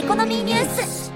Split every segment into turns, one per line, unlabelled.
コノミーニュース。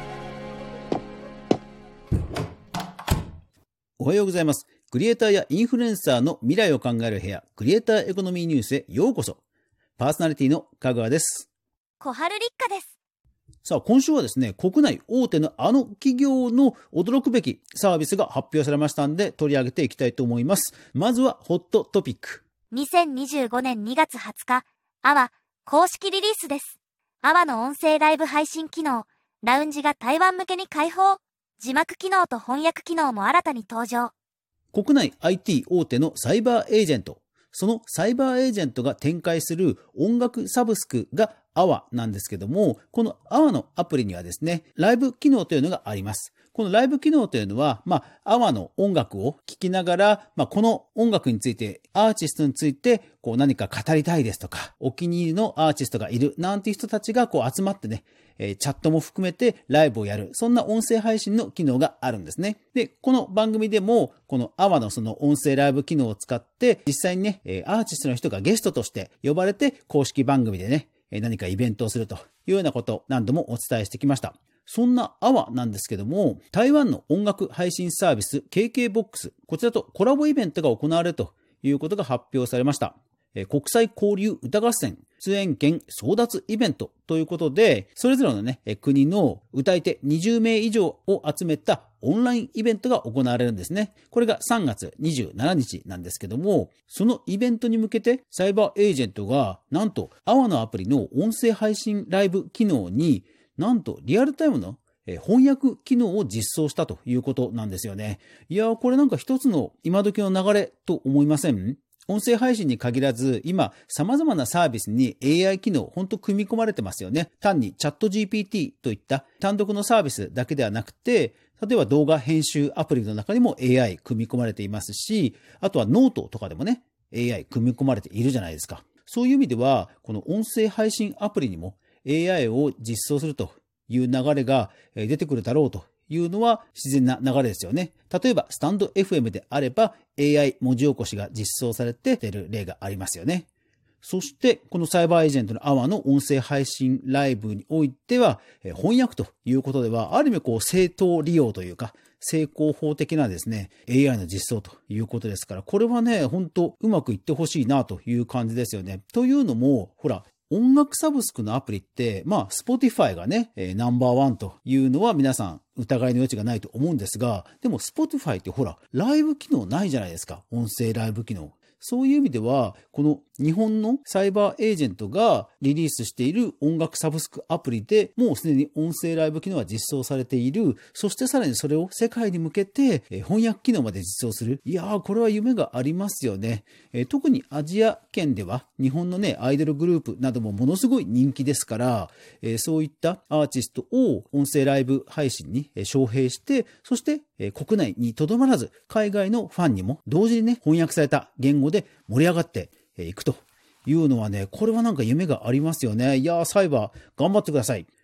おはようございます。クリエイターやインフルエンサーの未来を考える部屋、クリエイターエコノミーニュースへようこそ。パーソナリティの香川です。
小春立花です。
さあ、今週はですね、国内大手のあの企業の驚くべきサービスが発表されましたんで、取り上げていきたいと思います。まずはホットトピック。
2025年2月20日、AWA公式リリースです。AWAの音声ライブ配信機能、ラウンジが台湾向けに開放。字幕機能と翻訳機能も新たに登場。
国内 IT 大手のサイバーエージェント。そのサイバーエージェントが展開する音楽サブスクがAWAなんですけども、このAWAのアプリにはですね、ライブ機能というのがあります。このライブ機能というのは、AWAの音楽を聴きながら、この音楽について、アーティストについて、何か語りたいですとか、お気に入りのアーティストがいるなんていう人たちが集まってね、チャットも含めてライブをやる、そんな音声配信の機能があるんですね。で、この番組でも、このAWAのその音声ライブ機能を使って、実際にね、アーティストの人がゲストとして呼ばれて、公式番組でね、何かイベントをするというようなことを何度もお伝えしてきました。そんなAWAなんですけども、台湾の音楽配信サービス KKBOX、こちらとコラボイベントが行われるということが発表されました。国際交流歌合戦出演権争奪イベントということで、それぞれのね、国の歌い手20名以上を集めたオンラインイベントが行われるんですね。これが3月27日なんですけども、そのイベントに向けてサイバーエージェントがなんとAWAのアプリの音声配信ライブ機能になんとリアルタイムの翻訳機能を実装したということなんですよね。いやー、これなんか一つの今時の流れと思いません？音声配信に限らず、今、様々なサービスに AI 機能、本当組み込まれてますよね。単にチャット GPT といった単独のサービスだけではなくて、例えば動画編集アプリの中にも AI 組み込まれていますし、あとはノートとかでもね、AI 組み込まれているじゃないですか。そういう意味では、この音声配信アプリにも AI を実装するという流れが出てくるだろうというのは自然な流れですよね。例えばスタンド FM であれば AI 文字起こしが実装されて出る例がありますよね。そしてこのサイバーエージェントのAWAの音声配信ライブにおいては翻訳ということではある意味正当利用というか成功法的なですね AI の実装ということですから、これはね本当うまくいってほしいなという感じですよね。というのもほら音楽サブスクのアプリって、Spotify がね、ナンバーワンというのは皆さん疑いの余地がないと思うんですが、でも Spotify ってほら、ライブ機能ないじゃないですか。音声ライブ機能。そういう意味では、この日本のサイバーエージェントがリリースしている音楽サブスクアプリでもうすでに音声ライブ機能は実装されている。そしてさらにそれを世界に向けて翻訳機能まで実装する。いやー、これは夢がありますよね。特にアジア圏では日本のね、アイドルグループなどもものすごい人気ですから、そういったアーティストを音声ライブ配信に招聘して、そして国内にとどまらず海外のファンにも同時にね、翻訳された言語で盛り上がっていくというのはね、これはなんか夢がありますよね。いやー、サイバー頑張ってください。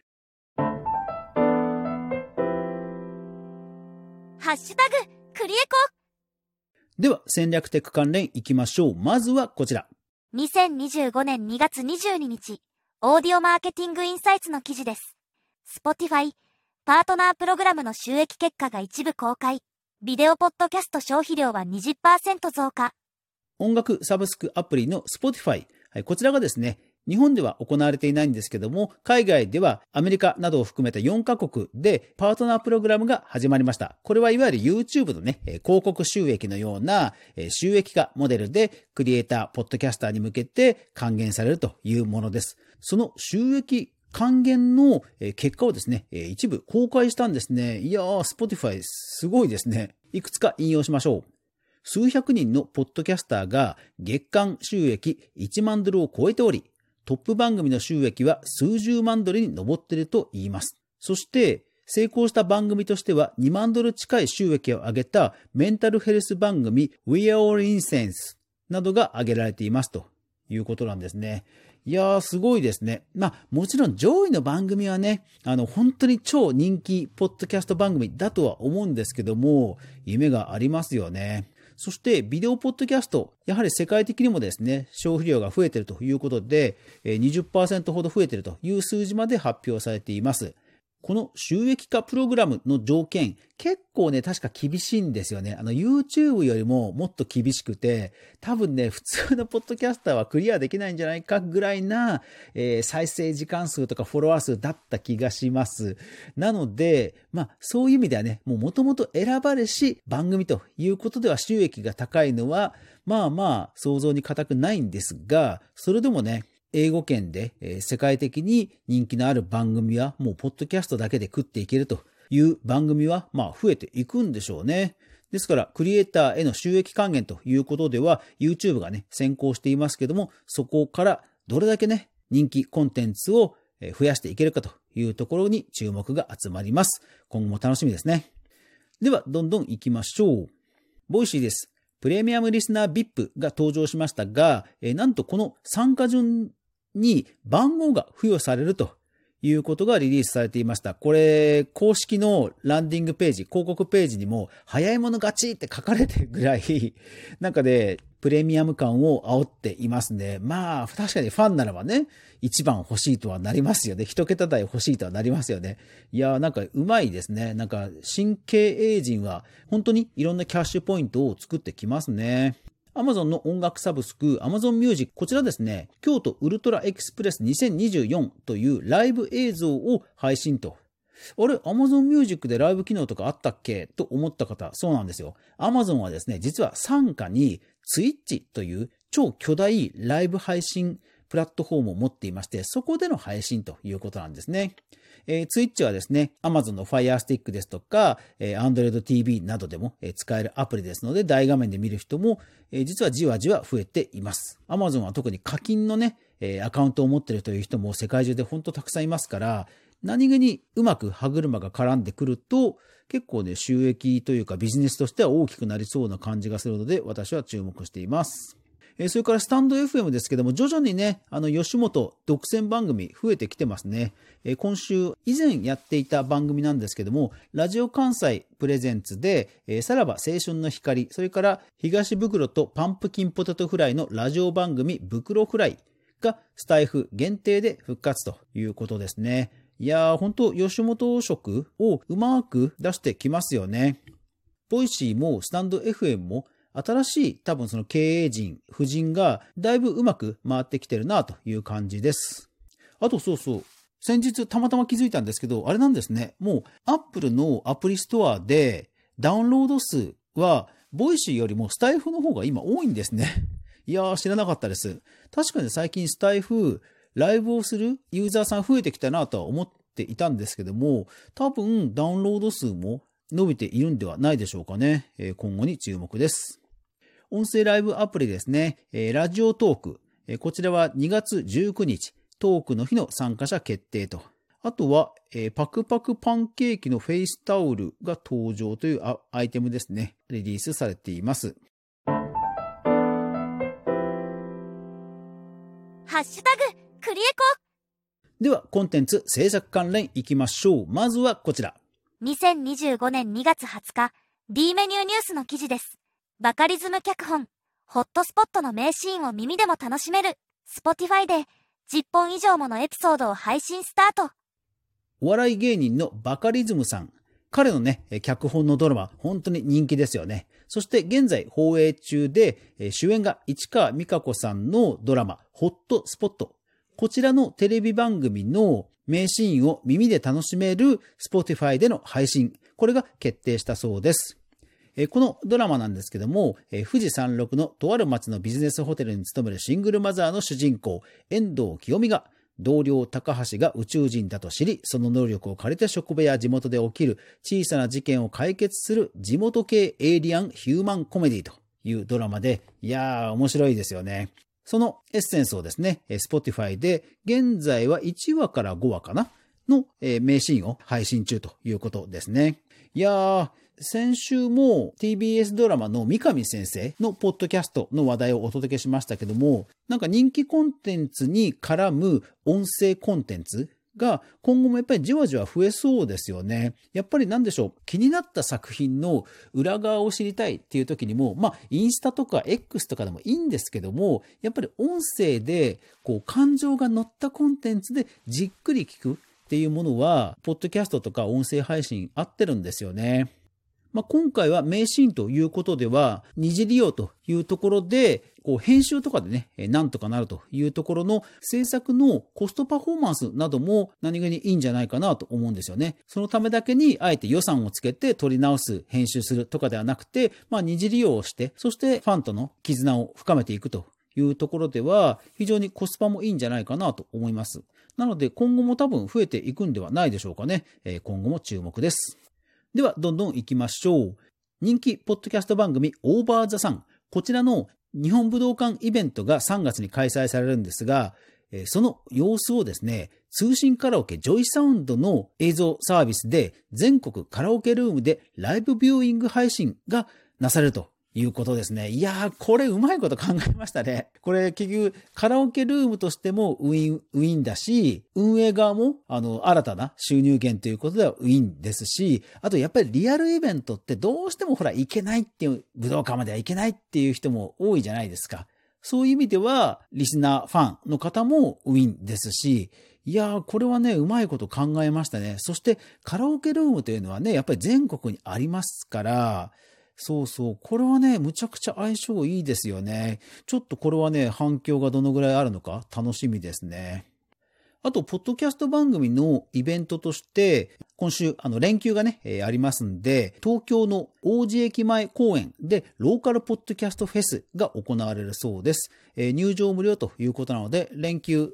ハッシュタグクリエコ。
では戦略テック関連いきましょう。まずはこちら。
2025年2月22日、オーディオマーケティングインサイツの記事です。Spotify、パートナープログラムの収益結果が一部公開。ビデオポッドキャスト消費量は 20% 増加。
音楽サブスクアプリの Spotify、こちらがですね、日本では行われていないんですけども、海外ではアメリカなどを含めた4カ国でパートナープログラムが始まりました。これはいわゆる YouTube のね、広告収益のような収益化モデルでクリエイター、ポッドキャスターに向けて還元されるというものです。その収益還元の結果をですね、一部公開したんですね。いやー、Spotify すごいですね。いくつか引用しましょう。数百人のポッドキャスターが月間収益1万ドルを超えており、トップ番組の収益は数十万ドルに上っていると言います。そして成功した番組としては2万ドル近い収益を上げたメンタルヘルス番組 We Are All Incense などが挙げられていますということなんですね。いやー、すごいですね。もちろん上位の番組はね、本当に超人気ポッドキャスト番組だとは思うんですけども、夢がありますよね。 そしてビデオポッドキャスト、やはり世界的にもですね、消費量が増えているということで、20% ほど増えているという数字まで発表されています。この収益化プログラムの条件、結構ね、確か厳しいんですよね。YouTube よりももっと厳しくて、多分ね、普通のポッドキャスターはクリアできないんじゃないかぐらいな、再生時間数とかフォロワー数だった気がします。なので、そういう意味ではね、もともと選ばれし番組ということでは収益が高いのは、想像に難くないんですが、それでもね、英語圏で世界的に人気のある番組はもうポッドキャストだけで食っていけるという番組は増えていくんでしょうね。ですからクリエイターへの収益還元ということでは YouTube がね先行していますけども、そこからどれだけね人気コンテンツを増やしていけるかというところに注目が集まります。今後も楽しみですね。ではどんどん行きましょう。ボイシーです。プレミアムリスナー VIP が登場しましたが、なんとこの参加順に番号が付与されるということがリリースされていました。これ、公式のランディングページ、広告ページにも早い者勝ちって書かれてるぐらい、なんかでプレミアム感を煽っていますね。確かにファンならばね、1番欲しいとはなりますよね。1桁台欲しいとはなりますよね。いやーなんかうまいですね。なんか新経営陣は本当にいろんなキャッシュポイントを作ってきますね。Amazon の音楽サブスク Amazon Music、 こちらですね、京都ウルトラエクスプレス2024というライブ映像を配信と。あれ Amazon Music でライブ機能とかあったっけと思った方、そうなんですよ。Amazon はですね、実は傘下に Twitch という超巨大ライブ配信プラットフォームを持っていまして、そこでの配信ということなんですね。Twitch はですね、Amazon の Fire Stick ですとか、Android TV などでも使えるアプリですので、大画面で見る人も、実はじわじわ増えています。Amazon は特に課金のね、アカウントを持っているという人も世界中で本当たくさんいますから、何気にうまく歯車が絡んでくると、結構ね、収益というかビジネスとしては大きくなりそうな感じがするので、私は注目しています。それからスタンド FM ですけども、徐々にね、吉本独占番組増えてきてますね。今週以前やっていた番組なんですけども、ラジオ関西プレゼンツで、さらば青春の光、それから東袋とパンプキンポテトフライのラジオ番組袋フライがスタイフ限定で復活ということですね。いやー、本当吉本色をうまく出してきますよね。ボイシーもスタンド FM も新しい多分その経営陣、夫人がだいぶうまく回ってきてるなという感じです。あと先日たまたま気づいたんですけど、あれなんですね。もう Apple のアプリストアでダウンロード数はボイシーよりもスタイフの方が今多いんですね。いやー知らなかったです。確かに最近スタイフライブをするユーザーさん増えてきたなとは思っていたんですけども、多分ダウンロード数も伸びているんではないでしょうかね。今後に注目です。音声ライブアプリですね。ラジオトーク。こちらは2月19日、トークの日の参加者決定と。あとは、パクパクパンケーキのフェイスタオルが登場というアイテムですね。リリースされています。
ハッシュタグクリエコ。
では、コンテンツ制作関連いきましょう。まずはこちら。
2025年2月20日、D メニューニュースの記事です。バカリズム脚本、ホットスポットの名シーンを耳でも楽しめる。Spotify で10本以上ものエピソードを配信スタート。
お笑い芸人のバカリズムさん。彼のね、脚本のドラマ、本当に人気ですよね。そして現在放映中で、主演が市川美香子さんのドラマ、ホットスポット。こちらのテレビ番組の名シーンを耳で楽しめる Spotify での配信。これが決定したそうです。このドラマなんですけども、富士山麓のとある町のビジネスホテルに勤めるシングルマザーの主人公、遠藤清美が、同僚高橋が宇宙人だと知り、その能力を借りて職場や地元で起きる小さな事件を解決する地元系エイリアンヒューマンコメディというドラマで、いやー面白いですよね。そのエッセンスをですね、Spotify で現在は1話から5話かなの名シーンを配信中ということですね。いやー、先週も TBS ドラマの三上先生のポッドキャストの話題をお届けしましたけども、なんか人気コンテンツに絡む音声コンテンツが今後もやっぱりじわじわ増えそうですよね。やっぱりなんでしょう、気になった作品の裏側を知りたいっていう時にも、インスタとか X とかでもいいんですけども、やっぱり音声で感情が乗ったコンテンツでじっくり聞くっていうものは、ポッドキャストとか音声配信合ってるんですよね。今回は名シーンということでは、二次利用というところで、編集とかでね、なんとかなるというところの制作のコストパフォーマンスなども何気にいいんじゃないかなと思うんですよね。そのためだけにあえて予算をつけて撮り直す、編集するとかではなくて、二次利用をして、そしてファンとの絆を深めていくというところでは、非常にコスパもいいんじゃないかなと思います。なので今後も多分増えていくんではないでしょうかね。今後も注目です。では、どんどん行きましょう。人気ポッドキャスト番組オーバーザサン。こちらの日本武道館イベントが3月に開催されるんですが、その様子をですね、通信カラオケジョイサウンドの映像サービスで全国カラオケルームでライブビューイング配信がなされるということですね。いやー、これうまいこと考えましたね。これ結局カラオケルームとしてもウィンだし、運営側も新たな収入源ということではウィンですし、あとやっぱりリアルイベントってどうしても行けないっていう、武道館までは行けないっていう人も多いじゃないですか。そういう意味ではリスナーファンの方もウィンですし、いやー、これはね、うまいこと考えましたね。そしてカラオケルームというのはね、やっぱり全国にありますから、これはね、むちゃくちゃ相性いいですよね。ちょっとこれはね、反響がどのぐらいあるのか楽しみですね。あと、ポッドキャスト番組のイベントとして、今週、連休がね、ありますんで、東京の王子駅前公園で、ローカルポッドキャストフェスが行われるそうです。入場無料ということなので、連休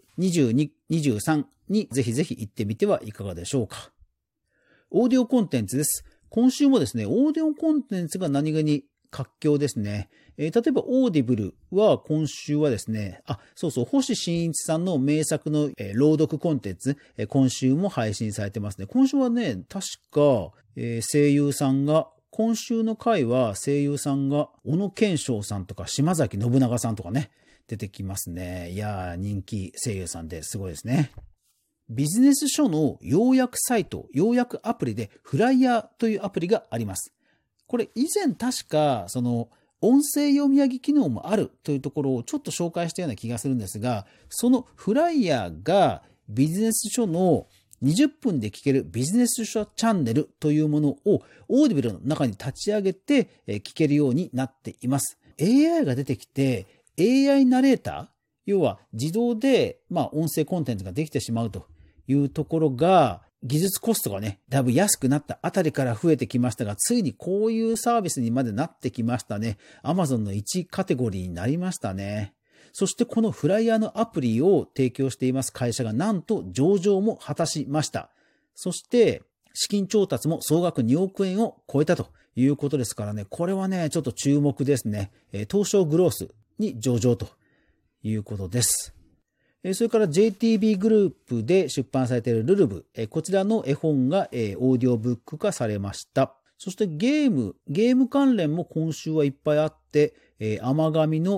22、23にぜひぜひ行ってみてはいかがでしょうか。オーディオコンテンツです。今週もですね、オーディオコンテンツが何気に活況ですね。例えば、オーディブルは今週はですね、星新一さんの名作の朗読コンテンツ、今週も配信されてますね。今週はね、確か、声優さんが、今週の回は声優さんが、小野賢章さんとか島崎信長さんとかね、出てきますね。いやー、人気声優さんですごいですね。ビジネス書の要約サイト、要約アプリでフライヤーというアプリがあります。これ以前確か音声読み上げ機能もあるというところをちょっと紹介したような気がするんですが、そのフライヤーがビジネス書の20分で聞けるビジネス書チャンネルというものをオーディブルの中に立ち上げて聞けるようになっています。AI が出てきて AI ナレーター、要は自動で音声コンテンツができてしまうというところが、技術コストがね、だいぶ安くなったあたりから増えてきましたが、ついにこういうサービスにまでなってきましたね。Amazon の1カテゴリーになりましたね。そしてこのフライヤーのアプリを提供しています会社がなんと上場も果たしました。そして資金調達も総額2億円を超えたということですからね、これはね、ちょっと注目ですね。東証グロースに上場ということです。それから JTB グループで出版されているルルブ、こちらの絵本がオーディオブック化されました。そしてゲーム関連も今週はいっぱいあって、甘神の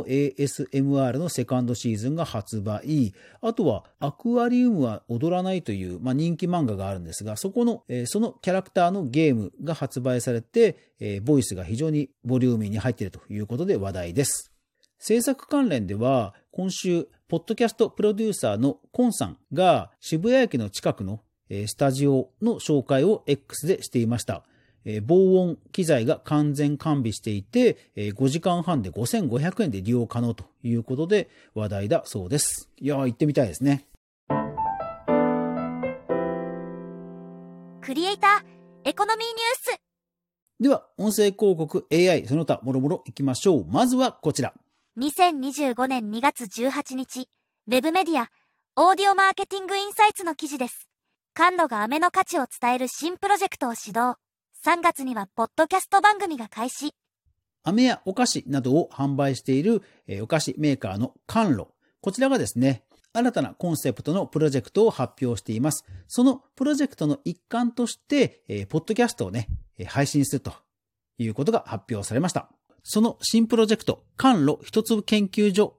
ASMR のセカンドシーズンが発売。あとはアクアリウムは踊らないという、人気漫画があるんですが、そのキャラクターのゲームが発売されて、ボイスが非常にボリューミーに入っているということで話題です。制作関連では今週ポッドキャストプロデューサーのコンさんが渋谷駅の近くのスタジオの紹介を X でしていました。防音機材が完全完備していて5時間半で5500円で利用可能ということで話題だそうです。いやー、行ってみたいですね。
クリエイターエコノミーニュース
では音声広告 AI その他もろもろ行きましょう。まずはこちら。
2025年2月18日、ウェブメディア、オーディオマーケティングインサイツの記事です。カンロが飴の価値を伝える新プロジェクトを始動。3月にはポッドキャスト番組が開始。
飴やお菓子などを販売しているお菓子メーカーのカンロ。こちらがですね、新たなコンセプトのプロジェクトを発表しています。そのプロジェクトの一環として、ポッドキャストをね、配信するということが発表されました。その新プロジェクト、カンロ一粒研究所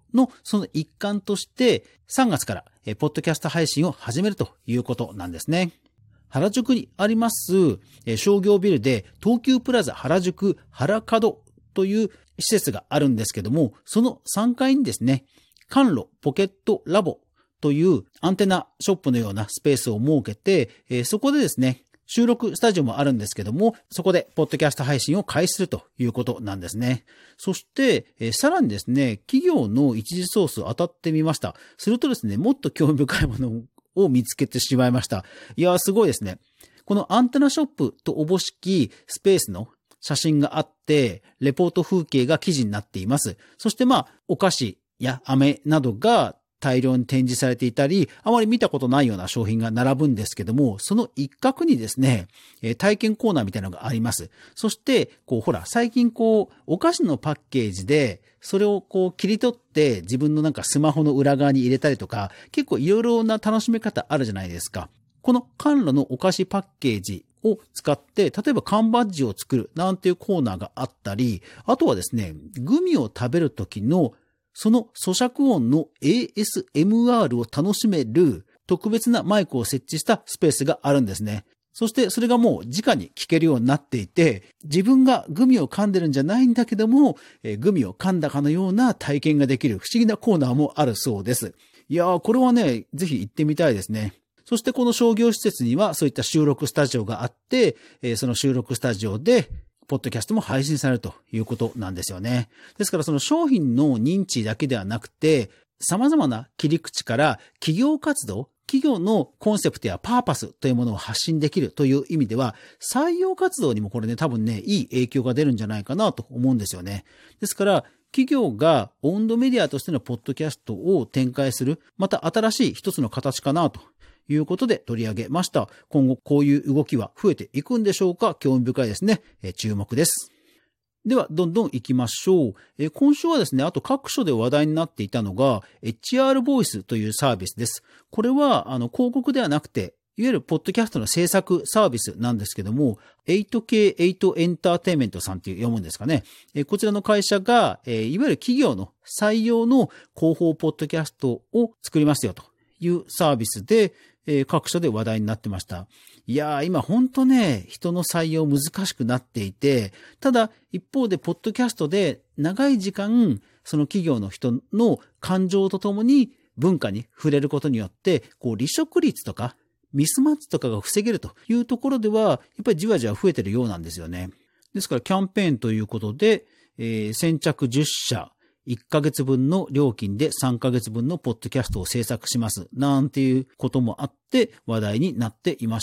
のその一環として3月からポッドキャスト配信を始めるということなんですね。原宿にあります商業ビルで東急プラザ原宿原角という施設があるんですけども、その3階にですね、甘露ポケットラボというアンテナショップのようなスペースを設けて、そこでですね、収録スタジオもあるんですけども、そこでポッドキャスト配信を開始するということなんですね。そして、さらにですね、企業の一時ソースを当たってみました。するとですね、もっと興味深いものを見つけてしまいました。いやー、すごいですね。このアンテナショップとおぼしきスペースの写真があって、レポート風景が記事になっています。そしてお菓子や飴などが大量に展示されていたり、あまり見たことないような商品が並ぶんですけども、その一角にですね、体験コーナーみたいなのがあります。そして、最近お菓子のパッケージで、それを切り取って自分のスマホの裏側に入れたりとか、結構いろいろな楽しみ方あるじゃないですか。この甘露のお菓子パッケージを使って、例えば缶バッジを作るなんていうコーナーがあったり、あとはですね、グミを食べる時のその咀嚼音の ASMR を楽しめる特別なマイクを設置したスペースがあるんですね。そしてそれがもう直に聞けるようになっていて、自分がグミを噛んでるんじゃないんだけども、グミを噛んだかのような体験ができる不思議なコーナーもあるそうです。いやー、これはね、ぜひ行ってみたいですね。そしてこの商業施設にはそういった収録スタジオがあって、その収録スタジオでポッドキャストも配信されるということなんですよね。ですからその商品の認知だけではなくて、様々な切り口から企業活動、企業のコンセプトやパーパスというものを発信できるという意味では、採用活動にもこれね、多分ね、いい影響が出るんじゃないかなと思うんですよね。ですから、企業がオウンドメディアとしてのポッドキャストを展開する、また新しい一つの形かなということで取り上げました。今後こういう動きは増えていくんでしょうか？興味深いですね。注目です。では、どんどん行きましょう。今週はですね、あと各所で話題になっていたのが、HR ボイスというサービスです。これは、広告ではなくて、いわゆるポッドキャストの制作サービスなんですけども、8K8 エンターテインメントさんって読むんですかね。こちらの会社が、いわゆる企業の採用の広報ポッドキャストを作りますよというサービスで、各所で話題になってました。いやー、今ほんとね、人の採用難しくなっていて、ただ一方でポッドキャストで長い時間、その企業の人の感情とともに文化に触れることによって、離職率とかミスマッチとかが防げるというところでは、やっぱりじわじわ増えてるようなんですよね。ですからキャンペーンということで、先着10社、1ヶ月分の料金で3ヶ月分のポッドキャストを制作します。なんていうこともあって話題になっていました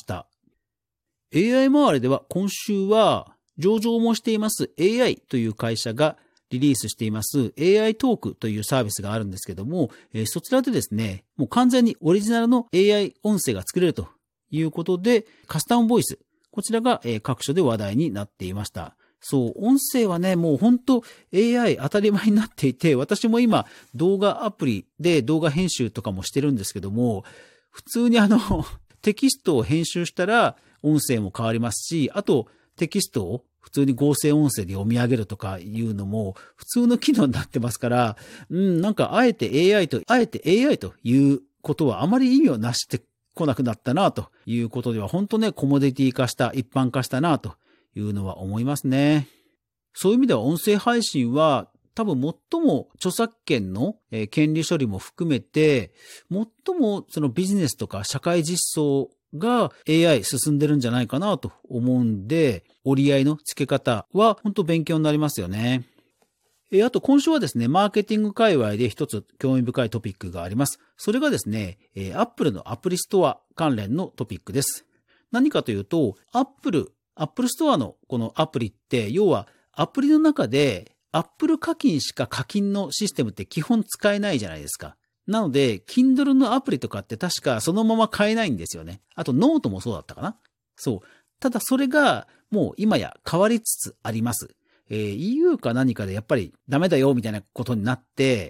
。AI 周りでは今週は上場もしています AI という会社がリリースしています AI トークというサービスがあるんですけども、そちらでですね、もう完全にオリジナルの AI 音声が作れるということで、カスタムボイス、こちらが各所で話題になっていました。そう、音声はね、もう本当 AI 当たり前になっていて、私も今動画アプリで動画編集とかもしてるんですけども、普通にテキストを編集したら音声も変わりますし、あとテキストを普通に合成音声で読み上げるとかいうのも普通の機能になってますから、なんかあえて AI ということはあまり意味をなしてこなくなったなということでは、本当ね、コモディティ化した、一般化したなというのは思いますね。そういう意味では音声配信は多分最も著作権の権利処理も含めて、最もそのビジネスとか社会実装が AI 進んでるんじゃないかなと思うんで、折り合いの付け方は本当勉強になりますよね。あと今週はですね、マーケティング界隈で一つ興味深いトピックがあります。それがですね、Apple のアプリストア関連のトピックです。何かというと、Apple ストアのこのアプリって、要はアプリの中で Apple 課金しか課金のシステムって基本使えないじゃないですか。なので、Kindle のアプリとかって確かそのまま買えないんですよね。あとノートもそうだったかな。そう。ただそれがもう今や変わりつつあります。EU か何かでやっぱりダメだよみたいなことになって、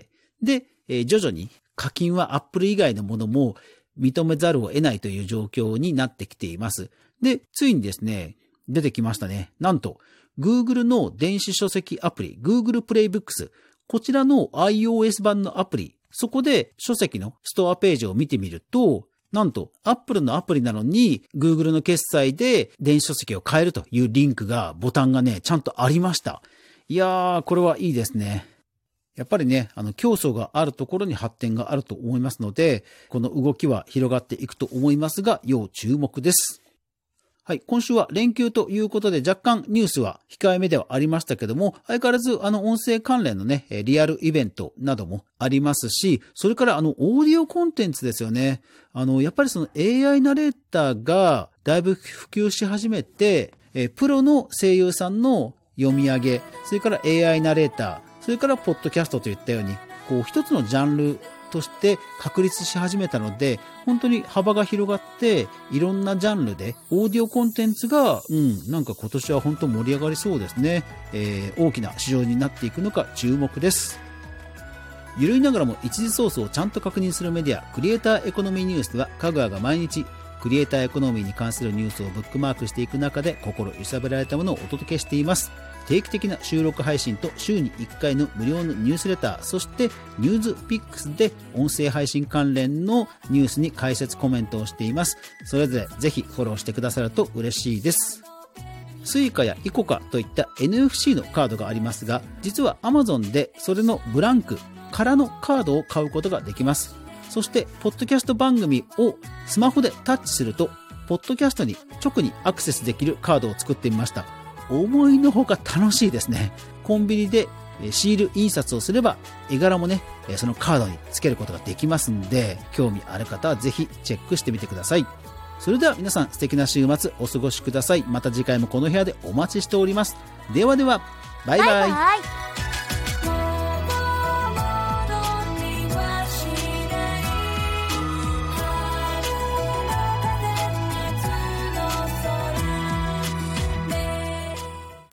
で、徐々に課金は Apple 以外のものも認めざるを得ないという状況になってきています。で、ついにですね、出てきましたね。なんと、Google の電子書籍アプリ、Google Play Books。 こちらの iOS 版のアプリ、そこで書籍のストアページを見てみると、なんと Apple のアプリなのに Google の決済で電子書籍を買えるというリンクが、ボタンがね、ちゃんとありました。いやー、これはいいですね。やっぱりね、競争があるところに発展があると思いますので、この動きは広がっていくと思いますが、要注目です。はい。今週は連休ということで若干ニュースは控えめではありましたけども、相変わらず音声関連のね、リアルイベントなどもありますし、それからオーディオコンテンツですよね。やっぱりその AI ナレーターがだいぶ普及し始めて、プロの声優さんの読み上げ、それから AI ナレーター、それからポッドキャストといったように、こう一つのジャンルとして確立し始めたので、本当に幅が広がっていろんなジャンルでオーディオコンテンツが、なんか今年は本当盛り上がりそうですね。大きな市場になっていくのか注目です。ゆるいながらも一時ソースをちゃんと確認するメディア、クリエイターエコノミーニュースでは、かぐわが毎日クリエイターエコノミーに関するニュースをブックマークしていく中で、心揺さぶられたものをお届けしています。定期的な収録配信と週に1回の無料のニュースレター、そしてニュースピックスで音声配信関連のニュースに解説コメントをしています。それぞれぜひフォローしてくださると嬉しいです。スイカやイコカといった NFC のカードがありますが、実は Amazon でそれのブランクからのカードを買うことができます。そしてポッドキャスト番組をスマホでタッチすると、ポッドキャストに直にアクセスできるカードを作ってみました。思いのほか楽しいですね。コンビニでシール印刷をすれば絵柄もね、そのカードにつけることができますんで、興味ある方はぜひチェックしてみてください。それでは皆さん、素敵な週末お過ごしください。また次回もこの部屋でお待ちしております。ではでは、バイバイ。